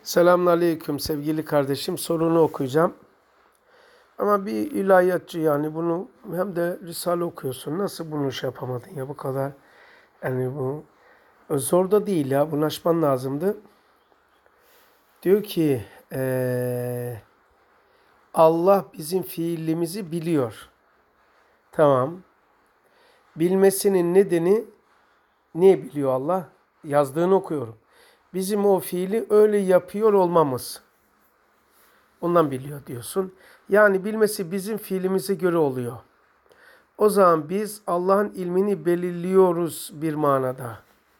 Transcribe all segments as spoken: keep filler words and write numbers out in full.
Selamünaleyküm sevgili kardeşim. Sorunu okuyacağım. Ama bir ilahiyatçı yani bunu hem de Risale okuyorsun. Nasıl bunu şey yapamadın ya bu kadar? Yani bu zor da değil ya. Bunu aşman lazımdı. Diyor ki eee, Allah bizim fiilimizi biliyor. Tamam. Bilmesinin nedeni niye biliyor Allah? Yazdığını okuyorum. Bizim o fiili öyle yapıyor olmamız. Ondan biliyor diyorsun. Yani bilmesi bizim fiilimize göre oluyor. O zaman biz Allah'ın ilmini belirliyoruz bir manada.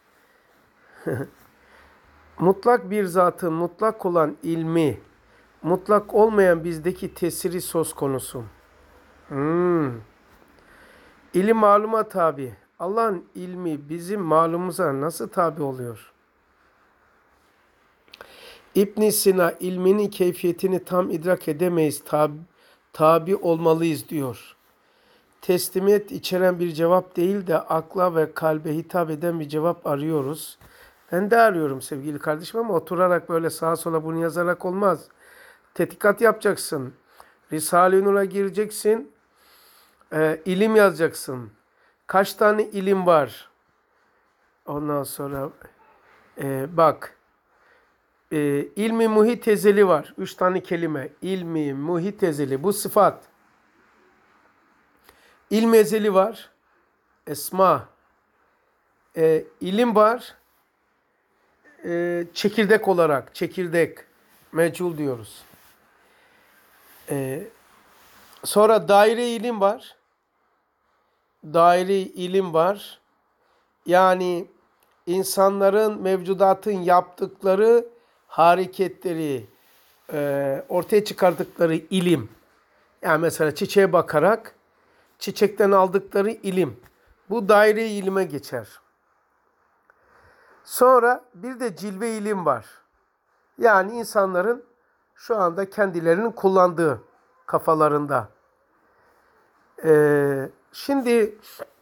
Mutlak bir zatın mutlak olan ilmi, mutlak olmayan bizdeki tesiri söz konusu. Hmm. İlim maluma tabi. Allah'ın ilmi bizim malumumuza nasıl tabi oluyor? İbn Sina ilminin keyfiyetini tam idrak edemeyiz, tabi, tabi olmalıyız diyor. Teslimiyet içeren bir cevap değil de akla ve kalbe hitap eden bir cevap arıyoruz. Ben de arıyorum sevgili kardeşim ama oturarak böyle sağa sola bunu yazarak olmaz. Tetkikat yapacaksın. Risale-i Nur'a gireceksin. E, ilim yazacaksın. Kaç tane ilim var? Ondan sonra e, bak. E, ilmi muhit ezeli var. Üç tane kelime. İlmi muhit ezeli. Bu sıfat. İlmi ezeli var. Esma. E, ilim var. E, çekirdek olarak. Çekirdek. Mecul diyoruz. E, sonra daire ilim var. Daire ilim var. Yani insanların, mevcudatın yaptıkları hareketleri, e, ortaya çıkardıkları ilim. Yani mesela çiçeğe bakarak çiçekten aldıkları ilim. Bu daire ilime geçer. Sonra bir de cilve ilim var. Yani insanların şu anda kendilerinin kullandığı kafalarında. Ee, şimdi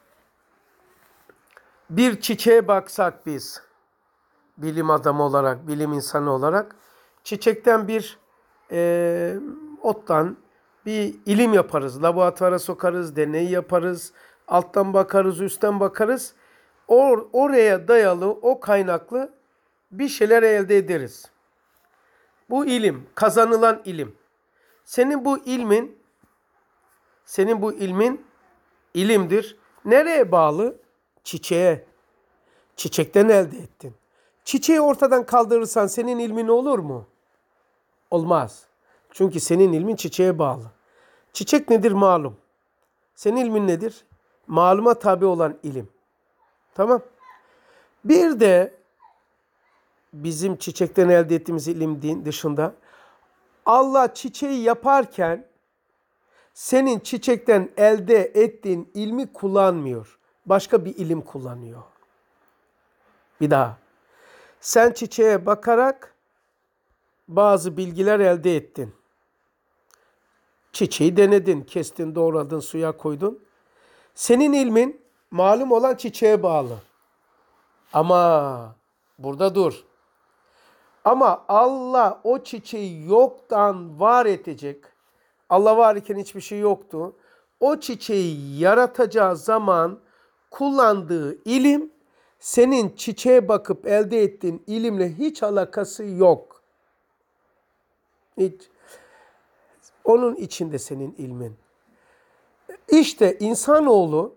bir çiçeğe baksak biz, bilim adamı olarak, bilim insanı olarak, çiçekten bir e, ottan bir ilim yaparız. Laboratuvara sokarız, deney yaparız, alttan bakarız, üstten bakarız. Or, oraya dayalı, o kaynaklı bir şeyler elde ederiz. Bu ilim, kazanılan ilim. Senin bu ilmin, senin bu ilmin ilimdir. Nereye bağlı? Çiçeğe. Çiçekten elde ettin. Çiçeği ortadan kaldırırsan senin ilmin olur mu? Olmaz. Çünkü senin ilmin çiçeğe bağlı. Çiçek nedir? Malum. Senin ilmin nedir? Maluma tabi olan ilim. Tamam. Bir de bizim çiçekten elde ettiğimiz ilim dışında Allah çiçeği yaparken senin çiçekten elde ettiğin ilmi kullanmıyor. Başka bir ilim kullanıyor. Bir daha. Sen çiçeğe bakarak bazı bilgiler elde ettin. Çiçeği denedin, kestin, doğradın, suya koydun. Senin ilmin malum olan çiçeğe bağlı. Ama burada dur. Ama Allah o çiçeği yoktan var edecek. Allah var iken hiçbir şey yoktu. O çiçeği yaratacağı zaman kullandığı ilim senin çiçeğe bakıp elde ettiğin ilimle hiç alakası yok. Hiç. Onun içinde senin ilmin. İşte insanoğlu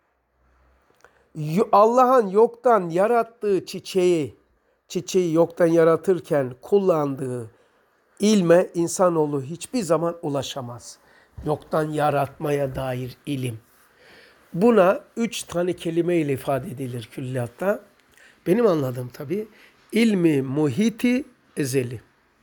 Allah'ın yoktan yarattığı çiçeği, çiçeği yoktan yaratırken kullandığı ilme insanoğlu hiçbir zaman ulaşamaz. Yoktan yaratmaya dair ilim. Buna üç tane kelime ile ifade edilir külliyatta. Benim anladığım tabii. İlmi muhiti ezeli.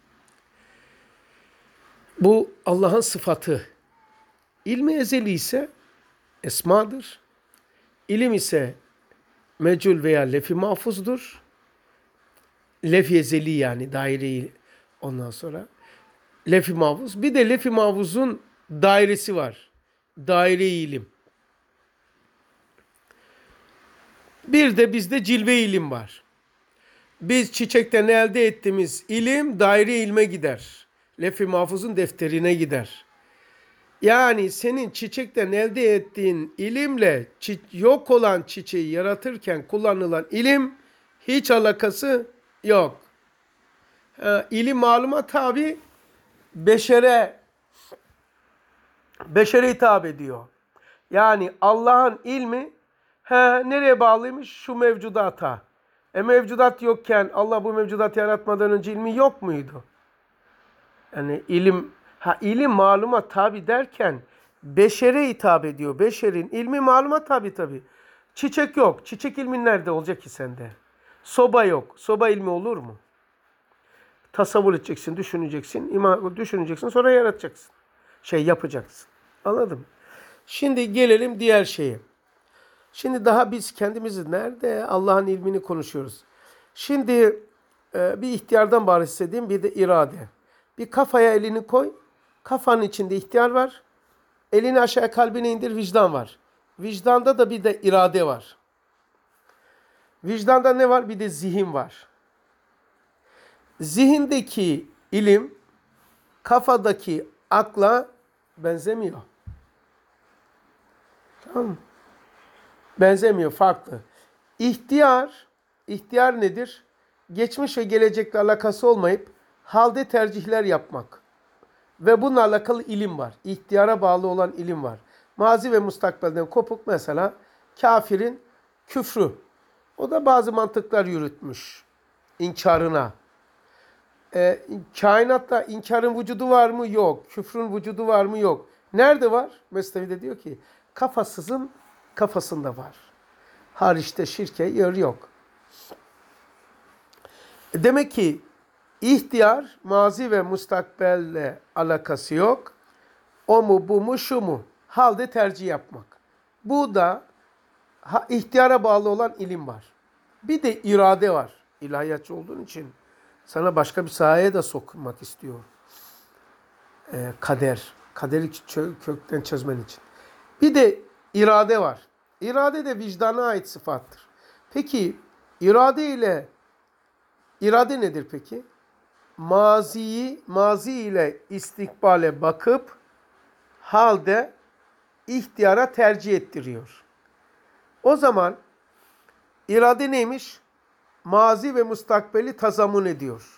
Bu Allah'ın sıfatı. İlmi ezeli ise esmadır. İlim ise mecul veya lef-i mahfuzdur. Lef-i ezeli yani daireyi ondan sonra. Lef-i mahfuz. Bir de lef-i mahfuzun dairesi var. Daire-i ilim. Bir de bizde cilve ilim var. Biz çiçekten elde ettiğimiz ilim daire ilme gider. Lef-i Mahfuz'un defterine gider. Yani senin çiçekten elde ettiğin ilimle yok olan çiçeği yaratırken kullanılan ilim hiç alakası yok. Ha, ilim maluma tabi beşere beşere hitap ediyor. Yani Allah'ın ilmi he, nereye bağlıymış? Şu mevcudata. E mevcudat yokken Allah bu mevcudat yaratmadan önce ilmi yok muydu? Yani ilim ha ilim maluma tabi derken beşere hitap ediyor. Beşerin ilmi maluma tabi tabi. Çiçek yok. Çiçek ilmin nerede olacak ki sende? Soba yok. Soba ilmi olur mu? Tasavvur edeceksin, düşüneceksin, ima, düşüneceksin, sonra yaratacaksın. Şey yapacaksın. Anladın mı? Şimdi gelelim diğer şeye. Şimdi daha biz kendimizi nerede Allah'ın ilmini konuşuyoruz. Şimdi e, bir ihtiyardan bahsedeyim, bir de irade. Bir kafaya elini koy. Kafanın içinde ihtiyar var. Elini aşağı kalbine indir, vicdan var. Vicdanda da bir de irade var. Vicdanda ne var? Bir de zihin var. Zihindeki ilim kafadaki akla benzemiyor. Tamam mı? Benzemiyor, farklı. İhtiyar, ihtiyar nedir? Geçmiş ve gelecekle alakası olmayıp halde tercihler yapmak. Ve bununla alakalı ilim var. İhtiyara bağlı olan ilim var. Mazi ve mustakbelden kopuk mesela kafirin küfrü. O da bazı mantıklar yürütmüş inkarına. Ee, kainatta inkarın vücudu var mı? Yok. Küfrün vücudu var mı? Yok. Nerede var? Mesnevi de diyor ki kafasızın kafasında var. Hariçte şirke yer yok. Demek ki ihtiyar mazi ve mustakbelle alakası yok. O mu bu mu şu mu? Halde tercih yapmak. Bu da ha, ihtiyara bağlı olan ilim var. Bir de irade var. İlahiyatçı olduğun için sana başka bir sahaya da sokmak istiyor. Ee, kader. Kaderi kökten çözmen için. Bir de irade var. İrade de vicdana ait sıfattır. Peki irade ile irade nedir peki? Maziyi, mazi ile istikbale bakıp halde ihtiyara tercih ettiriyor. O zaman irade neymiş? Mazi ve mustakbeli tazamun ediyor.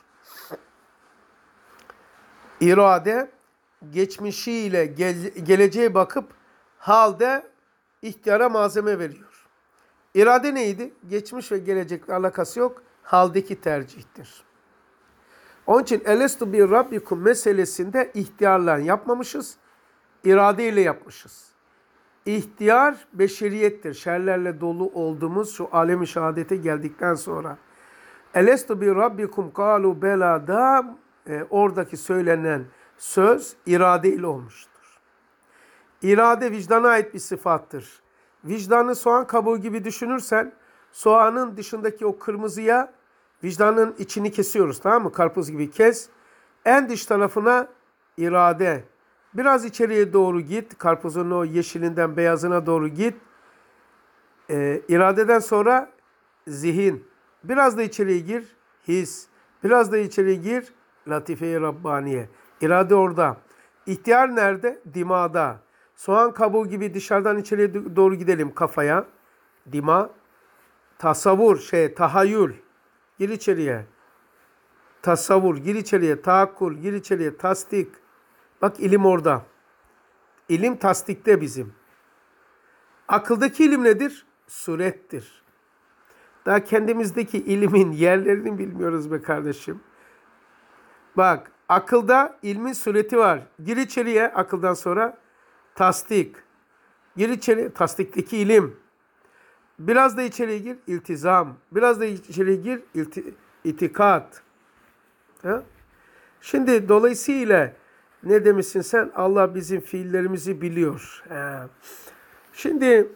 İrade geçmişiyle ge- geleceğe bakıp halde ihtiyara malzeme veriyor. İrade neydi? Geçmiş ve gelecekle alakası yok. Haldeki tercihtir. Onun için elestu bir rabbikum meselesinde ihtiyarla yapmamışız. İradeyle yapmışız. İhtiyar beşeriyettir. Şerlerle dolu olduğumuz şu alem-i şehadete geldikten sonra. Elestu bir rabbikum kalu belada e, oradaki söylenen söz irade ile olmuştur. İrade vicdana ait bir sıfattır. Vicdanı soğan kabuğu gibi düşünürsen soğanın dışındaki o kırmızıya vicdanın içini kesiyoruz, tamam mı? Karpuz gibi kes. En dış tarafına irade. Biraz içeriye doğru git. Karpuzun o yeşilinden beyazına doğru git. Ee, iradeden sonra zihin. Biraz da içeriye gir. His. Biraz da içeriye gir. Latife-i Rabbaniye. İrade orada. İhtiyar nerede? Dimada. Soğan kabuğu gibi dışarıdan içeriye doğru gidelim kafaya. Dima. Tasavvur, şey, tahayyül. Gir içeriye. Tasavvur, gir içeriye. Tahakkul, gir içeriye. Tasdik. Bak ilim orada. İlim tasdikte bizim. Akıldaki ilim nedir? Surettir. Daha kendimizdeki ilimin yerlerini bilmiyoruz be kardeşim. Bak akılda ilmin sureti var. Gir içeriye akıldan sonra tasdik. Gir içeri tasdikteki ilim. Biraz da içeriye gir iltizam. Biraz da içeriye gir ilti, itikat. Ha? Şimdi dolayısıyla ne demişsin sen? Allah bizim fiillerimizi biliyor. He. Şimdi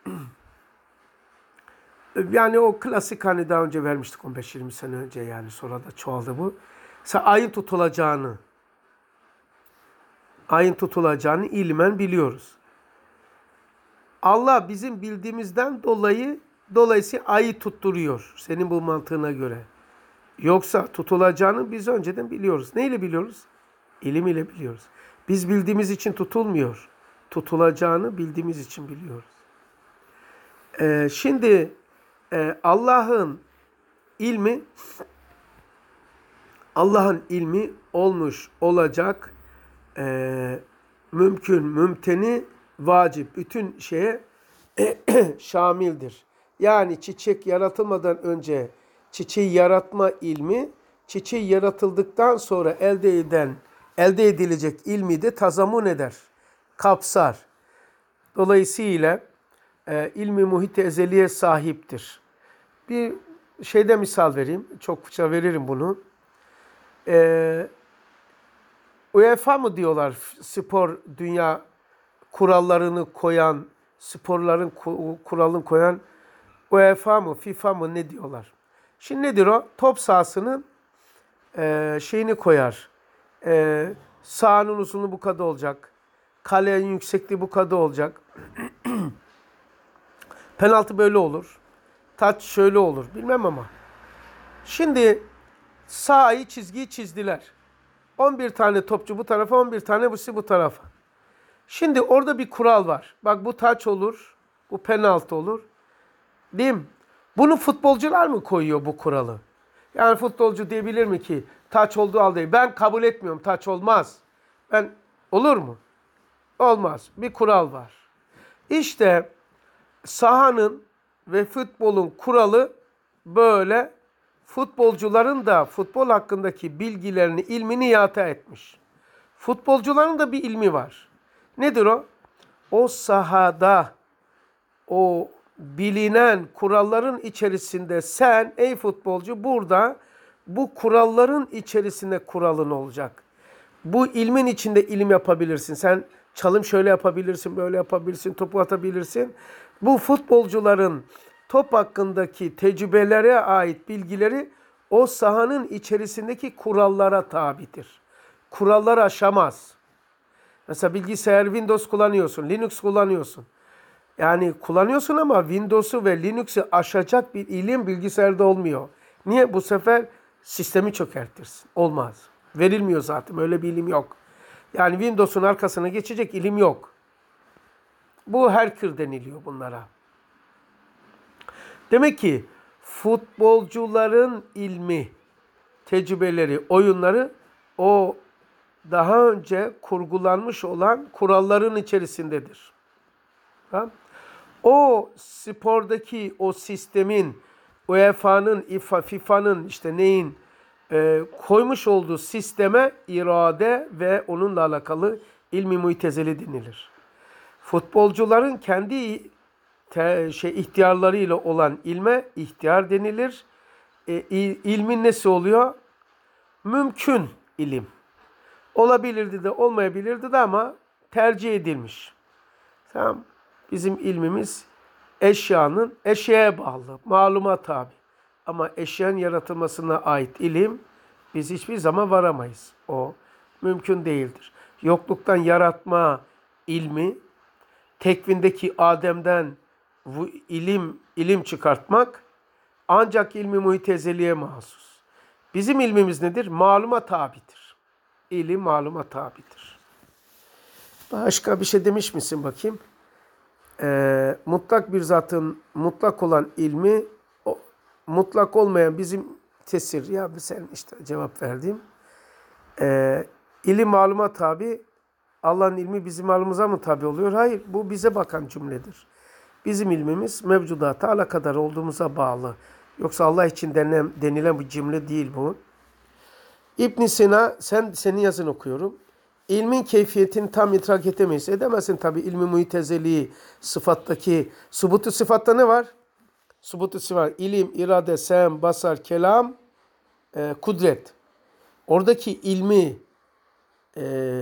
yani o klasik hani daha önce vermiştik on beş yirmi sene önce, yani sonra da çoğaldı bu. Sen ayın tutulacağını ayın tutulacağını ilmen biliyoruz. Allah bizim bildiğimizden dolayı dolayısıyla ayı tutturuyor senin bu mantığına göre. Yoksa tutulacağını biz önceden biliyoruz. Neyle biliyoruz? İlim ile biliyoruz. Biz bildiğimiz için tutulmuyor. Tutulacağını bildiğimiz için biliyoruz. Ee, şimdi e, Allah'ın ilmi Allah'ın ilmi olmuş, olacak, e, mümkün, mümteni, vacip. Bütün şeye şamildir. Yani çiçek yaratılmadan önce çiçeği yaratma ilmi, çiçeği yaratıldıktan sonra elde eden, elde edilecek ilmi de tazamun eder, kapsar. Dolayısıyla e, ilmi muhit-i ezeliye sahiptir. Bir şeyde misal vereyim, çokça veririm bunu. E, UEFA mı diyorlar spor dünya kurallarını koyan, sporların kuralını koyan UEFA mı, FIFA mı ne diyorlar? Şimdi nedir o? Top sahasının e, şeyini koyar. E, sahanın uzunluğu bu kadar olacak. Kalenin yüksekliği bu kadar olacak. Penaltı böyle olur. Taç şöyle olur. Bilmem ama. Şimdi sahayı, çizgiyi çizdiler. on bir tane topçu bu tarafa, on bir tane bu bu tarafa. Şimdi orada bir kural var. Bak bu taç olur, bu penaltı olur. Değil mi? Bunu futbolcular mı koyuyor bu kuralı? Yani futbolcu diyebilir mi ki taç olduğu halde ben kabul etmiyorum, taç olmaz. Ben olur mu? Olmaz. Bir kural var. İşte sahanın ve futbolun kuralı böyle, futbolcuların da futbol hakkındaki bilgilerini, ilmini ihata etmiş. Futbolcuların da bir ilmi var. Nedir o? O sahada, o bilinen kuralların içerisinde sen ey futbolcu burada bu kuralların içerisinde kuralın olacak. Bu ilmin içinde ilim yapabilirsin. Sen çalım şöyle yapabilirsin, böyle yapabilirsin, topu atabilirsin. Bu futbolcuların top hakkındaki tecrübelere ait bilgileri o sahanın içerisindeki kurallara tabidir. Kuralları aşamaz. Mesela bilgisayar Windows kullanıyorsun, Linux kullanıyorsun. Yani kullanıyorsun ama Windows'u ve Linux'u aşacak bir ilim bilgisayarda olmuyor. Niye? Bu sefer sistemi çökertirsin. Olmaz. Verilmiyor zaten. Öyle bir ilim yok. Yani Windows'un arkasına geçecek ilim yok. Bu hacker deniliyor bunlara. Demek ki futbolcuların ilmi, tecrübeleri, oyunları o daha önce kurgulanmış olan kuralların içerisindedir. Tamam? O spordaki o sistemin, UEFA'nın, FIFA'nın işte neyin e, koymuş olduğu sisteme irade ve onunla alakalı ilmi mu'tezeli denilir. Futbolcuların kendi te, şey ihtiyarlarıyla olan ilme ihtiyar denilir. E, ilmin nesi oluyor? Mümkün ilim. Olabilirdi de olmayabilirdi de ama tercih edilmiş. Tamam. Bizim ilmimiz eşyanın eşyaya bağlı, maluma tabi. Ama eşyanın yaratılmasına ait ilim biz hiçbir zaman varamayız. O mümkün değildir. Yokluktan yaratma ilmi, tekvindeki Adem'den bu ilim ilim çıkartmak ancak ilmi mu'tezeliye mahsus. Bizim ilmimiz nedir? Maluma tabidir. İlim maluma tabidir. Başka bir şey demiş misin bakayım? Ee, mutlak bir zatın mutlak olan ilmi, o, mutlak olmayan bizim tesir. Ya sen işte cevap verdiğim. Ee, ilim maluma tabi. Allah'ın ilmi bizim malımıza mı tabi oluyor? Hayır. Bu bize bakan cümledir. Bizim ilmimiz mevcudata alakadar olduğumuza bağlı. Yoksa Allah için denilen, denilen bir cümle değil bu. İbn Sina, sen senin yazını okuyorum. İlmin keyfiyetini tam idrak edemeyiz. Edemezsin tabi ilmi mu'tezeli sıfattaki. Subutu sıfatta ne var? Subutu sıfat, ilim, irade, sem, basar, kelam, e, kudret. Oradaki ilmi e,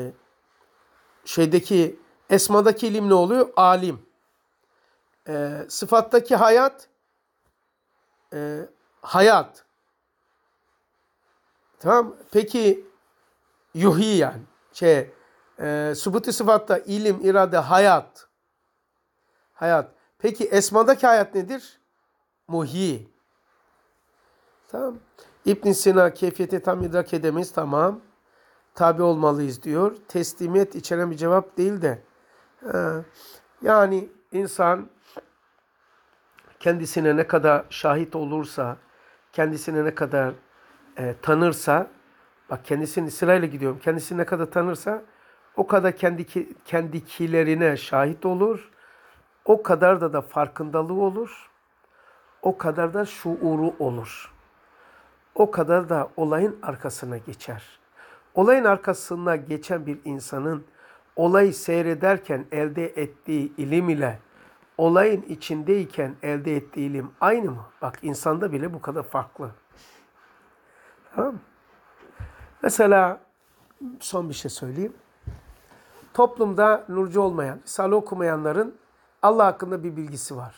şeydeki esmadaki ilim ne oluyor? Alim. E, sıfattaki hayat e, hayat. Tamam. Peki yuhi yani. Şey, e, subuti sıfatta ilim, irade, hayat. Hayat. Peki esmadaki hayat nedir? Muhyi. Tamam. İbn Sina keyfiyeti tam idrak edemeyiz. Tamam. Tabi olmalıyız diyor. Teslimiyet içeren bir cevap değil de. He, yani insan kendisine ne kadar şahit olursa, kendisine ne kadar e, tanırsa, bak kendisini sırayla gidiyorum, kendisini ne kadar tanırsa o kadar kendiki, kendikilerine şahit olur, o kadar da da farkındalığı olur, o kadar da şuuru olur. O kadar da olayın arkasına geçer. Olayın arkasına geçen bir insanın olayı seyrederken elde ettiği ilim ile olayın içindeyken elde ettiği ilim aynı mı? Bak insanda bile bu kadar farklı. Tamam mı? Mesela son bir şey söyleyeyim. Toplumda nurcu olmayan, risale okumayanların Allah hakkında bir bilgisi var.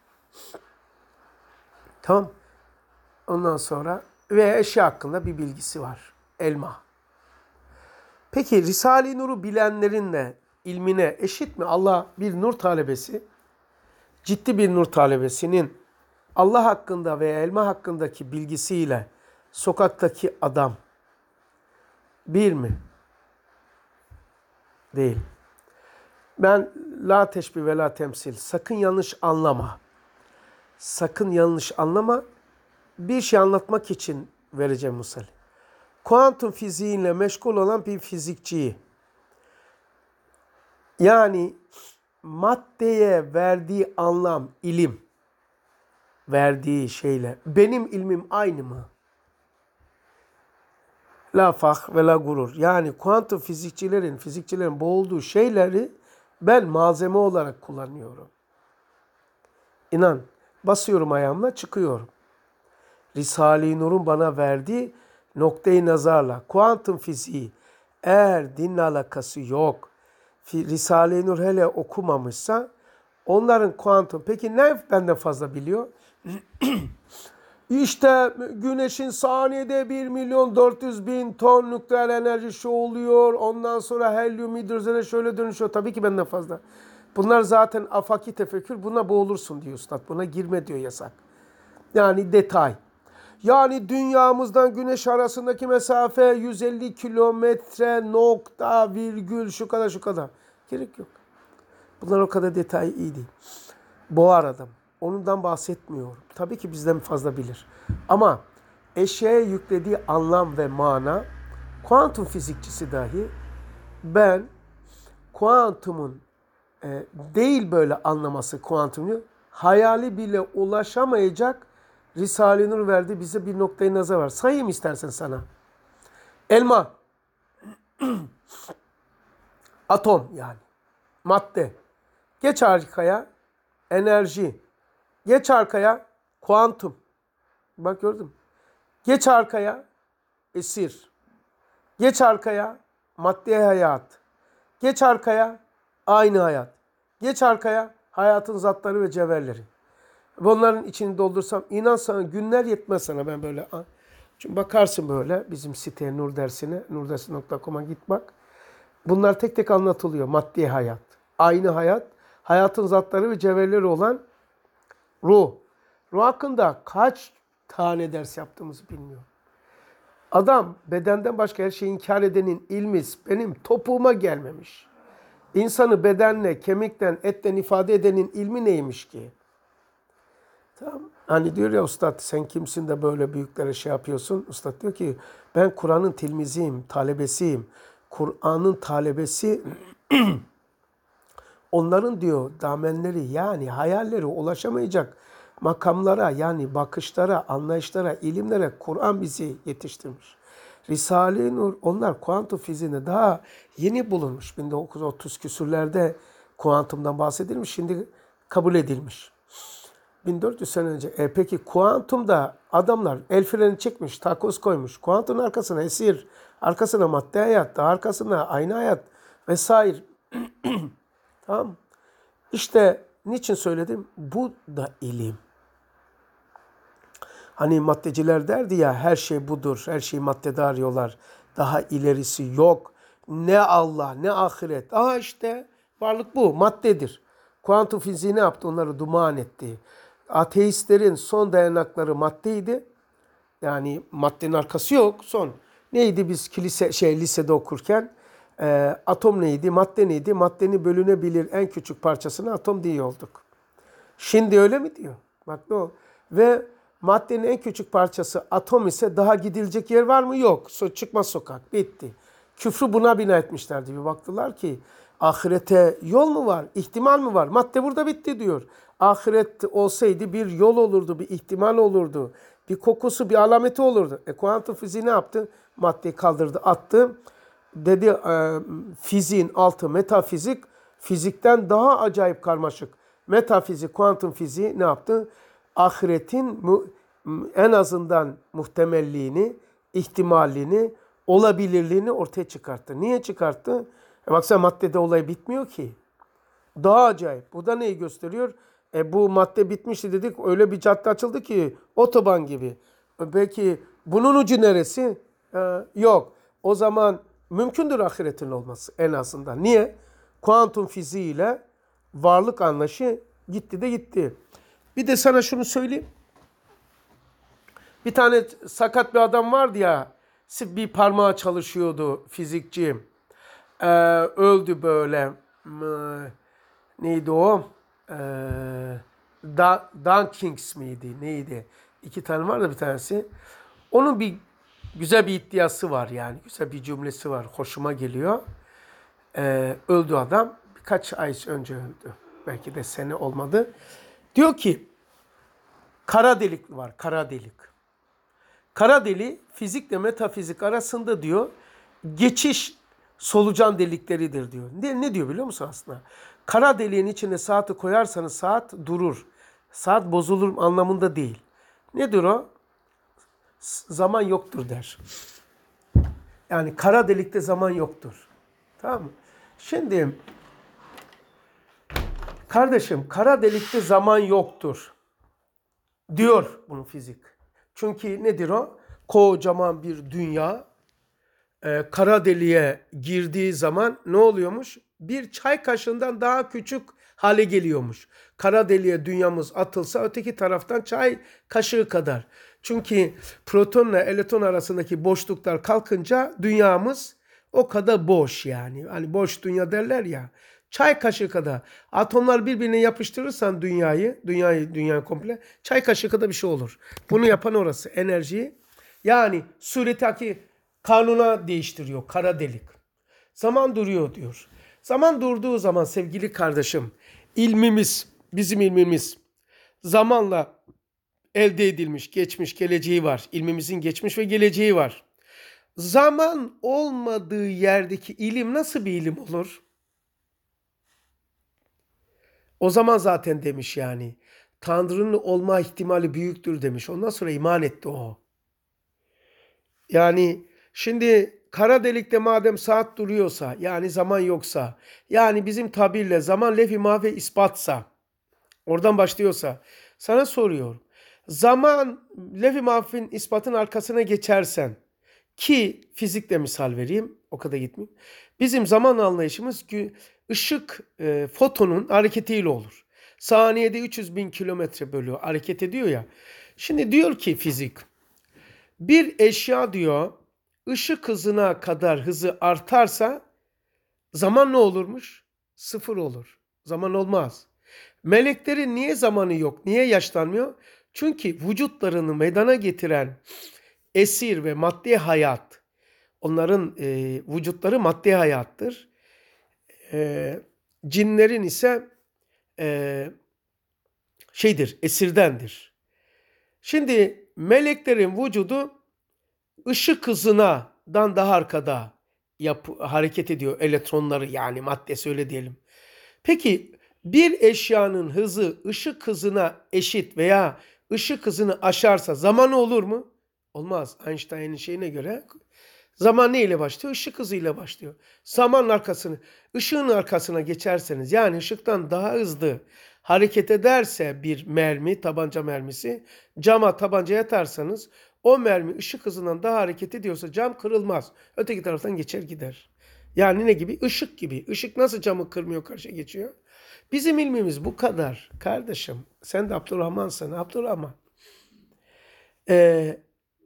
Tamam. Ondan sonra ve eşya hakkında bir bilgisi var. Elma. Peki Risale-i Nur'u bilenlerinle ilmine eşit mi? Allah bir nur talebesi, ciddi bir nur talebesinin Allah hakkında veya elma hakkındaki bilgisiyle sokaktaki adam bir mi? Değil. Ben la teşbih ve la temsil. Sakın yanlış anlama. Sakın yanlış anlama. Bir şey anlatmak için vereceğim misal. Kuantum fiziğiyle meşgul olan bir fizikçiyi, yani maddeye verdiği anlam, ilim, verdiği şeyle benim ilmim aynı mı? La fah ve la gurur. Yani kuantum fizikçilerin, fizikçilerin boğulduğu şeyleri ben malzeme olarak kullanıyorum. İnan, basıyorum ayağımla çıkıyorum. Risale-i Nur'un bana verdiği noktayı nazarla, kuantum fiziği eğer dinle alakası yok, Risale-i Nur hele okumamışsa onların kuantum, peki ne benden fazla biliyor? İşte güneşin saniyede bir milyon dört yüz bin ton nükleer enerji şu oluyor, ondan sonra helyum hidrojene şöyle dönüşüyor. Tabii ki benden fazla. Bunlar zaten afaki tefekkür, buna boğulursun diyor üstad. Buna girme diyor, yasak. Yani detay. Yani dünyamızdan güneş arasındaki mesafe yüz elli kilometre nokta virgül şu kadar şu kadar. Gerek yok. Bunlar o kadar detay iyi değil. Boğar adam. Onundan bahsetmiyorum. Tabii ki bizden fazla bilir. Ama eşeğe yüklediği anlam ve mana, kuantum fizikçisi dahi ben kuantumun e, değil böyle anlaması kuantumu, hayali bile ulaşamayacak Risale-i Nur verdi bize bir noktayı nazar var. Sayayım istersen sana. Elma. Atom yani. Madde. Geç arkaya enerji. Geç arkaya kuantum. Bak gördün mü? Geç arkaya esir. Geç arkaya madde hayat. Geç arkaya aynı hayat. Geç arkaya hayatın zatları ve cevherleri. Bunların içini doldursam inan sana günler yetmez sana, ben böyle. Çünkü bakarsın böyle bizim siteye, nur dersine, nurdersi nokta com'a git bak. Bunlar tek tek anlatılıyor. Maddi hayat, aynı hayat, hayatın zatları ve cevherleri olan ruh. Ruh hakkında kaç tane ders yaptığımızı bilmiyorum. Adam bedenden başka her şeyi inkar edenin ilmi benim topuğuma gelmemiş. İnsanı bedenle, kemikten, etten ifade edenin ilmi neymiş ki? Tamam. Hani diyor ya ustad, sen kimsin de böyle büyüklere şey yapıyorsun? Ustad diyor ki ben Kur'an'ın tilmiziyim, talebesiyim. Kur'an'ın talebesi onların diyor damenleri, yani hayalleri ulaşamayacak makamlara, yani bakışlara, anlayışlara, ilimlere Kur'an bizi yetiştirmiş. Risale-i Nur, onlar kuantum fiziğine daha yeni bulunmuş. bin dokuz yüz otuz küsürlerde kuantumdan bahsedilmiş, şimdi kabul edilmiş. bin dört yüz sene önce. E peki kuantumda adamlar el freni çekmiş, takoz koymuş. Kuantumun arkasına esir, arkasına madde hayat, daha arkasına aynı hayat vesaire. Tamam. İşte niçin söyledim? Bu da ilim. Hani maddeciler derdi ya, her şey budur, her şeyi maddede arıyorlar. Daha ilerisi yok. Ne Allah, ne ahiret. Aha işte varlık bu, maddedir. Kuantum fiziği ne yaptı? Onları duman etti. Ateistlerin son dayanakları maddeydi. Yani maddenin arkası yok. Son. Neydi biz kilise şey lisede okurken? Ee, atom neydi? Madde neydi? Maddenin bölünebilir en küçük parçasına atom diye olduk. Şimdi öyle mi diyor? Bak ne o. Ve maddenin en küçük parçası atom ise daha gidilecek yer var mı? Yok. So çıkmaz sokak. Bitti. Küfrü buna bina etmişlerdi. Bir baktılar ki ahirete yol mu var? İhtimal mi var? Madde burada bitti diyor. Ahiret olsaydı bir yol olurdu, bir ihtimal olurdu. Bir kokusu, bir alameti olurdu. E kuantum fiziği ne yaptı? Maddeyi kaldırdı, attı. Dedi e, fiziğin altı metafizik, fizikten daha acayip karmaşık. Metafizik, kuantum fiziği ne yaptı? Ahiretin en azından muhtemelliğini, ihtimalliğini, olabilirliğini ortaya çıkarttı. Niye çıkarttı? E baksana maddede olay bitmiyor ki. Daha acayip. Bu da neyi gösteriyor? E bu madde bitmişti dedik. Öyle bir cadde açıldı ki otoban gibi. E peki bunun ucu neresi? E, yok. O zaman mümkündür ahiretin olması en azından. Niye? Kuantum fiziğiyle varlık anlayışı gitti de gitti. Bir de sana şunu söyleyeyim. Bir tane sakat bir adam vardı ya. Bir parmağı çalışıyordu fizikçi. Ee, öldü böyle. Neydi o? Ee, da Dawkins miydi? Neydi? İki tane var da bir tanesi. Onun bir güzel bir iddiası var yani. Güzel bir cümlesi var. Hoşuma geliyor. Ee, öldü adam. Birkaç ay önce öldü. Belki de sene olmadı. Diyor ki kara delik var. Kara delik. Kara deliği fizikle metafizik arasında diyor geçiş solucan delikleridir diyor. Ne, ne diyor biliyor musun aslında? Kara deliğin içine saati koyarsanız saat durur. Saat bozulur anlamında değil. Nedir o? Zaman yoktur der. Yani kara delikte zaman yoktur. Tamam mı? Şimdi kardeşim kara delikte zaman yoktur. Diyor bunu fizik. Çünkü nedir o? Kocaman bir dünya e, kara deliğe girdiği zaman ne oluyormuş? Bir çay kaşığından daha küçük hale geliyormuş. Kara deliğe dünyamız atılsa öteki taraftan çay kaşığı kadar. Çünkü protonla elektron arasındaki boşluklar kalkınca dünyamız o kadar boş yani. Hani boş dünya derler ya. Çay kaşığı kadar. Atomlar birbirine yapıştırırsan dünyayı, dünyayı, dünyayı komple çay kaşığı kadar bir şey olur. Bunu yapan orası. Enerjiyi yani suretaki kanuna değiştiriyor. Kara delik. Zaman duruyor diyor. Zaman durduğu zaman sevgili kardeşim ilmimiz, bizim ilmimiz zamanla elde edilmiş, geçmiş, geleceği var. İlmimizin geçmiş ve geleceği var. Zaman olmadığı yerdeki ilim nasıl bir ilim olur? O zaman zaten demiş yani. Tanrı'nın olma ihtimali büyüktür demiş. Ondan sonra iman etti o. Yani şimdi kara delikte madem saat duruyorsa, yani zaman yoksa, yani bizim tabirle zaman lef-i mahve ispatsa, oradan başlıyorsa, sana soruyorum. Zaman lef-i mahfin ispatın arkasına geçersen, ki fizikle misal vereyim, o kadar gitmeyeyim. Bizim zaman anlayışımız ışık e, fotonun hareketiyle olur. Saniyede üç yüz bin kilometre bölü hareket ediyor ya. Şimdi diyor ki fizik, bir eşya diyor ışık hızına kadar hızı artarsa zaman ne olurmuş? Sıfır olur. Zaman olmaz. Meleklerin niye zamanı yok? Niye yaşlanmıyor? Çünkü vücutlarını meydana getiren esir ve maddi hayat, onların e, vücutları maddi hayattır. E, cinlerin ise e, şeydir, esirdendir. Şimdi meleklerin vücudu ışık hızından daha arkada yap, hareket ediyor elektronları yani maddesi öyle diyelim. Peki bir eşyanın hızı ışık hızına eşit veya ışık hızını aşarsa zamanı olur mu? Olmaz. Einstein'ın şeyine göre zaman ne ile başlıyor? Işık hızıyla başlıyor. Zamanın arkasını, ışığın arkasına geçerseniz yani ışıktan daha hızlı hareket ederse bir mermi, tabanca mermisi, cama tabancaya atarsanız o mermi ışık hızından daha hareket ediyorsa cam kırılmaz. Öteki taraftan geçer gider. Yani ne gibi? Işık gibi. Işık nasıl camı kırmıyor karşıya geçiyor? Bizim ilmimiz bu kadar kardeşim. Sen de Abdurrahman'sın. Abdurrahman. Ee,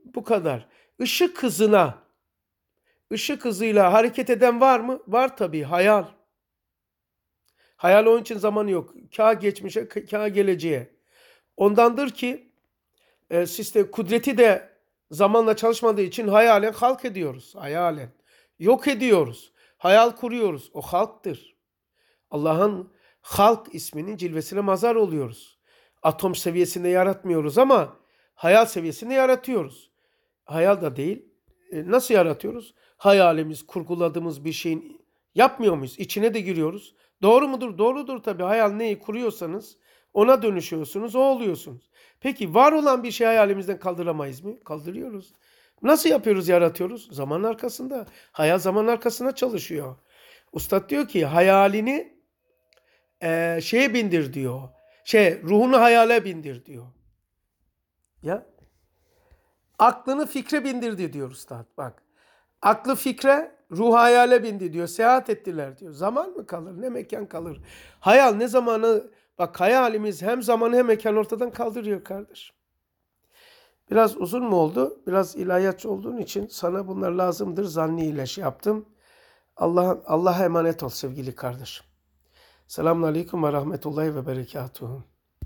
Bu kadar. Işık hızına, ışık hızıyla hareket eden var mı? Var tabii. Hayal. Hayal onun için zamanı yok. Kâ geçmişe, kâ geleceğe. Ondandır ki e, sistem kudreti de zamanla çalışmadığı için hayalen halk ediyoruz. Hayalen. Yok ediyoruz. Hayal kuruyoruz. O halktır. Allah'ın halk isminin cilvesine mazhar oluyoruz. Atom seviyesinde yaratmıyoruz ama hayal seviyesinde yaratıyoruz. Hayal da değil. E, nasıl yaratıyoruz? Hayalimiz, kurguladığımız bir şeyin yapmıyor muyuz? İçine de giriyoruz. Doğru mudur? Doğrudur tabii. Hayal neyi kuruyorsanız ona dönüşüyorsunuz, o oluyorsunuz. Peki var olan bir şey hayalimizden kaldıramayız mı? Kaldırıyoruz. Nasıl yapıyoruz, yaratıyoruz? Zaman arkasında. Hayal zaman arkasına çalışıyor. Ustad diyor ki hayalini e, şeye bindir diyor. Şey, ruhunu hayale bindir diyor. Ya aklını fikre bindirdi diyor ustad. Bak. Aklı fikre, ruh hayale bindi diyor. Seyahat ettiler diyor. Zaman mı kalır? Ne mekan kalır? Hayal ne zamanı? Bak hayalimiz hem zamanı hem mekanı ortadan kaldırıyor kardeş. Biraz uzun mu oldu? Biraz ilahiyatçı olduğun için sana bunlar lazımdır. Zanniyle şey yaptım. Allah Allah'a emanet ol sevgili kardeşim. Selamun Aleyküm ve Rahmetullahi ve Berekatuhu.